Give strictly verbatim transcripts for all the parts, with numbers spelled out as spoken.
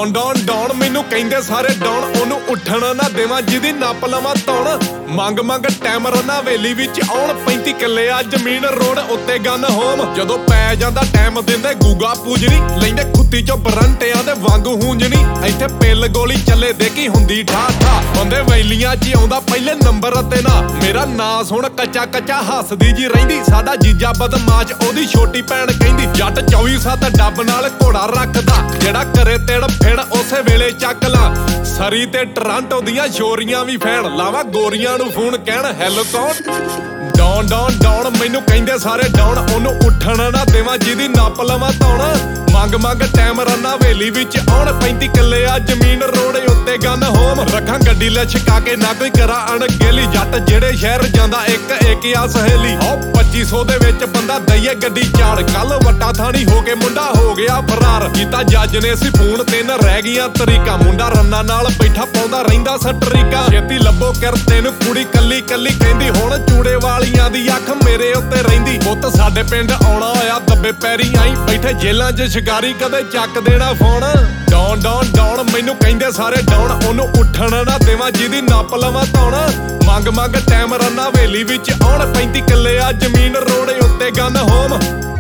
Don Don Don ਮੈਨੂੰ ਕਹਿੰਦੇ ਸਾਰੇ ਡੌਨ, ਉਹਨੂੰ ਉੱਠਣ ਨਾ ਦੇਵਾਂ ਜਿਹਦੀ ਨੱਪ ਲਵਾਂ ਤੌਣ। ਮੰਗ ਮੰਗ ਟਾਈਮ ਰਨਾ ਹਵੇਲੀ ਵਿੱਚ ਆਉਣ, ਪੈਂਤੀ ਕਿੱਲੇ ਆ ਜ਼ਮੀਨ ਰੋਡ ਉੱਤੇ ਗਨ ਹੋਮ। ਜਦੋਂ ਪੈ ਜਾਂਦਾ ਟਾਈਮ ਦਿੰਦੇ ਗੂਗਾ ਪੂਜਣੀ, ਲੈਂਦੇ ਖੁੱਤੀ ਚੋਂ ਬਰੰਟਿਆਂ ਦੇ ਵਾਂਗ ਹੂੰਜਣੀ। ਇੱਥੇ ਪਿੱਲ ਗੋਲੀ ਚੱਲੇ ਦੇਖੀ ਹੁੰਦੀ ਠਾ ਠਾ, ਬੰਦੇ ਵੈਲੀਆਂ 'ਚ ਆਉਂਦਾ ਪਹਿਲੇ ਨੰਬਰ ਤੇ ਨਾ। ਮੇਰਾ ਨਾਂ ਸੁਣ ਕੱਚਾ ਕੱਚਾ ਹੱਸਦੀ ਜੀ ਰਹਿੰਦੀ, ਸਾਡਾ ਜੀਜਾ ਬਦਮਾਸ਼ ਉਹਦੀ ਛੋਟੀ ਭੈਣ ਕਹਿੰਦੀ। ਜੱਟ ਚੌਵੀ ਸੱਤ ਡੱਬ ਨਾਲ ਘੋੜਾ ਰੱਖਦਾ, ਜਿਹੜਾ ਕਰੇ ਤੇੜ ਫੇੜ ਉਸੇ ਵੇਲੇ ਚੱਕ ਲਾ। ਸਰੀ ਤੇ ਟਰਾਂਟੋ ਦੀਆਂ ਸ਼ੋਰੀਆਂ ਵੀ ਫੈਣ, ਲਾਵਾਂ ਗੋਰੀਆਂ ਨੂੰ ਫੋਨ ਕਹਿਣ ਹੈਲੋ ਕੌਣ। ਡੌਨ ਡੌਨ ਡੌਨ ਮੈਨੂੰ ਕਹਿੰਦੇ ਸਾਰੇ ਡੌਨ, ਉਹਨੂੰ ਉੱਠਣ ਨਾ ਦੇਵਾਂ ਜਿਹਦੀ ਨੱਪ ਲਵਾਂ ਤੌਣ। ਮੰਗ ਮੰਗ ਟਾਈਮ ਰਨਾ ਹਵੇਲੀ ਵਿੱਚ ਆਉਣ, ਪੈਂਤੀ ਕਿੱਲੇ ਆ ਜ਼ਮੀਨ ਰੋਡ ਉੱਤੇ ਗਨ ਹੋਮ। ਰੱਖਾਂ ਗੱਡੀ ਲੈ ਛਕਾ ਕੇ ਨਾ ਕੋਈ ਕਰਾਂ ਅਣਗਹਿਲੀ, ਜੱਟ ਜਿਹੜੇ ਸ਼ਹਿਰ ਜਾਂਦਾ ਇੱਕ ਇੱਕ ਆ ਸਹੇਲੀ। ਹੋ ਪੱਚੀ ਸੌ ਦੇ ਵਿੱਚ ਬੰਦਾ ਦਈਏ ਗੱਡੀ ਚਾੜ, ਕੱਲ ਵੱਟਾ ਥਾਣੀ ਹੋ ਕੇ ਮੁੰਡਾ ਹੋ ਗਿਆ ਫਰਾਰ। ਕੀਤਾ ਜੱਜ ਨੇ ਸੀ ਫੋਨ, ਤਿੰਨ ਰਹਿ ਗਈਆਂ ਤਰੀਕਾਂ, ਮੁੰਡਾ ਰੰਨਾ ਨਾਲ ਬੈਠਾ ਪਾਉਂਦਾ ਰਹਿੰਦਾ ਸਟਰੀਕਾ। ਛੇਤੀ ਲੱਭੋ ਕਰਤੇ ਨੂੰ ਕੁੜੀ ਕੱਲੀ ਕੱਲੀ ਕਹਿੰਦੀ, ਹੁਣ ਚੂੜੇ ਵਾਲੀਆਂ ਦੀ ਅੱਖ ਮੇਰੇ ਉੱਤੇ ਰਹਿੰਦੀ। ਪੁੱਤ ਸਾਡੇ ਪਿੰਡ ਆਉਣਾ ਹੋਇਆ ਦੱਬੇ ਪੈਰੀ ਆਈ, ਬੈਠੇ ਜੇਲਾਂ 'ਚ ਸ਼ਿਕਾਰੀ ਕਦੇ ਚੱਕ ਦੇਣਾ ਫੋਨ। ਡੌਨ ਡੌਨ ਡੌਨ ਮੈਨੂੰ ਕਹਿੰਦੇ ਸਾਰੇ ਡੌਨ, ਉਹਨੂੰ ਉੱਠਣ ਨਾ ਦੇਵਾਂ ਜਿਹਦੀ ਨੱਪ ਲਵਾਂ ਤੌਣ। ਮੰਗ ਮੰਗ ਟਾਈਮ ਰਨਾ ਹਵੇਲੀ ਵਿੱਚ ਆਉਣ, ਪੈਂਤੀ ਕਿੱਲੇ ਆ ਜ਼ਮੀਨ ਰੋਡ ਉੱਤੇ ਗਨ ਹੋਮ।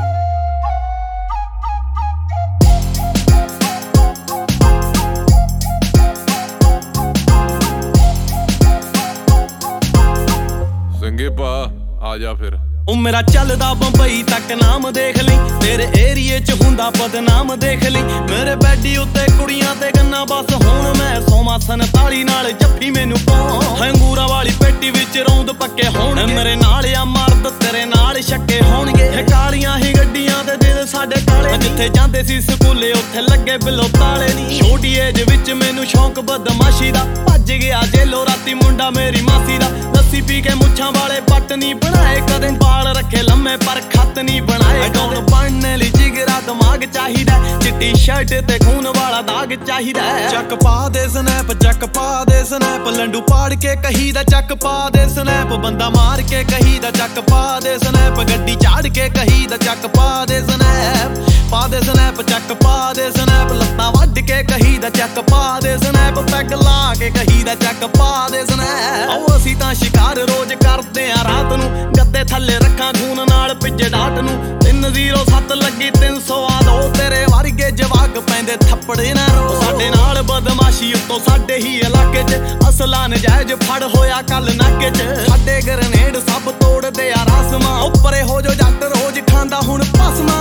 ਸੰਗੇ ਪਾ ਆ ਜਾ ਫਿਰ। ਉਹ ਮੇਰਾ ਚੱਲਦਾ ਬੰਬਈ ਤੱਕ ਨਾਮ ਦੇਖ ਲਈ, ਤੇਰੇ ਏਰੀਏ 'ਚ ਹੁੰਦਾ ਬਦਨਾਮ ਦੇਖ ਲਈ। ਮੇਰੇ ਬੈਡੀ ਉੱਤੇ ਕੁੜੀਆਂ ਤੇ ਗੰਨਾ, ਬਸ ਹੁਣ ਮੈਂ ਸੋਮਾ ਸੰਤਾਲੀ ਨਾਲ ਜੱਫੀ ਮੈਨੂੰ ਪਾਉ। ਹੰਗੂਰਾ ਵਾਲੀ ਪੇਟੀ ਵਿੱਚ ਰੌਂਦ ਪੱਕੇ ਹੋਣਗੇ, ਮੇਰੇ ਨਾਲ ਆ ਮਰਦ ਤੇਰੇ ਨਾਲ ਛੱਕੇ ਹੋਣਗੇ। ਇਹ ਕਾਲੀਆਂ ਹੀ ਗੱਡੀਆਂ ਤੇ ਦਿਲ ਸਾਡੇ ਕਾਲੇ, ਜਿੱਥੇ ਜਾਂਦੇ ਸੀ ਸਕੂਲੇ ਉੱਥੇ ਲੱਗੇ ਬਿੱਲੋ ਤਾਲੇ ਨੀ। ਛੋਟੀ ਏਜ ਵਿੱਚ ਮੈਨੂੰ ਸ਼ੌਂਕ ਬਦਮਾਸ਼ੀ ਦਾ, ਭੱਜ ਗਿਆ ਜੇਲੋ ਰਾਤੀ ਮੁੰਡਾ ਮੇਰੀ ਮਾਸੀ ਦਾ। ਲੱਸੀ ਪੀ ਕੇ ਮੁੱਛਾਂ ਵਾਲੇ ਪੱਟ ਨਹੀਂ ਬਣਾਏ ਕਦੇ, ਬਾਲ ਰੱਖੇ ਲੰਮੇ ਪਰ ਖੱਤ ਨਹੀਂ ਬਣਾਏ। ਡੌਨ ਬਣਨ ਲਈ ਜਿਗਰਾ ਦਿਮਾਗ ਚਾਹੀਦਾ, ਚਿੱਟੀ ਸ਼ਰਟ ਤੇ ਖੂਨ ਵਾਲਾ ਦਾਗ ਚਾਹੀਦਾ। ਚੱਕ ਪਾ ਦੇ ਸਨੈਪ ਚੱਕ ਪਾ ਦੇ ਸਨੈਪ, ਲੰਡੂ ਪਾੜ ਕੇ ਕਹੀਦਾ ਚੱਕ ਪਾ ਦੇ ਸਨੈਪ। ਬੰਦਾ ਮਾਰ ਕੇ ਕਹੀਦਾ ਚੱਕ ਪਾ ਦੇ ਸਨੈਪ, ਗੱਡੀ ਝਾੜ ਕੇ ਕਹੀਦਾ ਚੱਕ ਪਾ ਦੇ ਸਨੈਪ। ਪਾ ਦੇ ਸਨੈਪ ਚੱਕ ਪਾ ਦੇ ਸਨੈਪ, ਲੱਤਾਂ ਵੱਢ ਕੇ ਕਹੀਦਾ ਚੱਕ ਪਾ ਦੇ ਸਨੈਪ। ਪੈਗ ਲਾ ਕੇ ਕਹੀਦਾ ਚੱਕ ਪਾ ਦੇ ਸਨੈਪ। ਆਓ ਅਸੀਂ ਤਾਂ ਸ਼ਿਕਾਰ ਰੋਜ਼ ਕਰਦੇ ਆ ਰਾਤ ਨੂੰ, ਗੱਦੇ ਥੱਲੇ ਰੱਖਾਂ ਖੂਨ ਨਾਲ ਭਿੱਜੇ ਡਾਟ ਨੂੰ। ਤਿੰਨ ਜ਼ੀਰੋ ਸੱਤ ਲੱਗੀ ਤਿੰਨ ਸੌ ਆ ਦੋ, ਤੇਰੇ ਵਰਗੇ ਜਵਾਕ ਪੈਂਦੇ ਥੱਪੜੇ ਨਾ ਰੋ। ਸਾਡੇ ਨਾਲ ਬਦਮਾਸ਼ੀ ਉੱਤੋਂ ਸਾਡੇ ਹੀ ਇਲਾਕੇ 'ਚ, ਅਸਲਾ ਨਜਾਇਜ਼ ਫੜ ਹੋਇਆ ਕੱਲ ਨਾਕੇ 'ਚ। ਸਾਡੇ ਗਰਨੇਡ ਸਭ ਤੋੜਦੇ ਆ ਰਾਸਮਾਂ, ਉੱਪਰੇ ਹੋ ਜੋ ਜੱਟ ਰੋਜ਼ ਖਾਂਦਾ ਹੁਣ ਭਸਮਾਂ।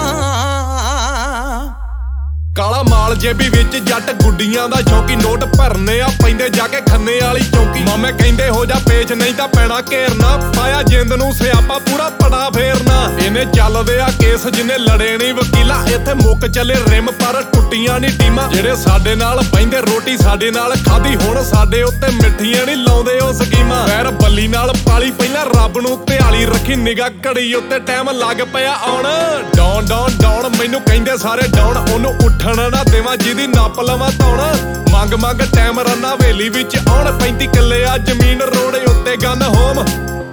ਕਾਲਾ ਮਾਲ ਜੇਬੀ ਵਿੱਚ ਜੱਟ ਗੁੱਡੀਆਂ ਦਾ ਸ਼ੌਕੀ, ਨੋਟ ਭਰਨੇ ਆ ਪੈਂਦੇ ਜਾ ਕੇ ਖੰਨੇ ਵਾਲੀ ਚੌਕੀ। ਮਾਮੇ ਕਹਿੰਦੇ ਹੋ ਜਾ ਪੇਚ ਨਹੀਂ ਤਾਂ ਪੈਣਾ ਘੇਰਨਾ, ਪਾਇਆ ਜਿੰਦ ਨੂੰ ਸਿਆਪਾ ਪੂਰਾ ਪੜਾ ਫੇਰਨਾ। ਇਹਨੇ ਚੱਲਦੇ ਆ ਕੇਸ ਜਿੰਨੇ ਲੜੇ ਨਹੀਂ ਵਕੀਲਾ, ਇੱਥੇ ਮੁੱਕ ਚੱਲੇ ਰਿਮ ਪਰ ਟੁੱਟੀਆਂ ਨਹੀਂ ਟੀਮਾਂ। ਜਿਹੜੇ ਸਾਡੇ ਨਾਲ ਬਹਿੰਦੇ ਰੋਟੀ ਸਾਡੇ ਨਾਲ ਖਾਦੀ, ਹੁਣ ਸਾਡੇ ਉੱਤੇ ਮਿੱਠੀਆਂ ਨਹੀਂ ਲਾਉਂਦੇ ਉਹ ਸਕੀਮਾਂ। ਪੈਰ ਬੱਲੀ ਨਾਲ ਪਾਲੀ ਪਹਿਲਾਂ ਰੱਬ ਨੂੰ ਧਿਆਲੀ, ਰੱਖੀ ਨਿਗਾਹ ਘੜੀ ਉੱਤੇ ਟਾਈਮ ਲੱਗ ਪਿਆ ਆਉਣ। ਡੌਨ ਡੌਨ ਡੌਨ ਮੈਨੂੰ ਕਹਿੰਦੇ ਸਾਰੇ ਡੌਨ, ਉਹਨੂੰ ਉੱਠਣ ਨਾ ਦੇਵਾਂ ਜਿਹਦੀ ਨੱਪ ਲਵਾਂ ਤੌਣ। ਮੰਗ ਮੰਗ ਟਾਈਮ ਰਨਾ ਹਵੇਲੀ ਵਿੱਚ ਆਉਣ, ਪੈਂਤੀ ਕਿੱਲੇ ਆ ਜ਼ਮੀਨ ਰੋਡ ਉੱਤੇ ਗਨ ਹੋਮ।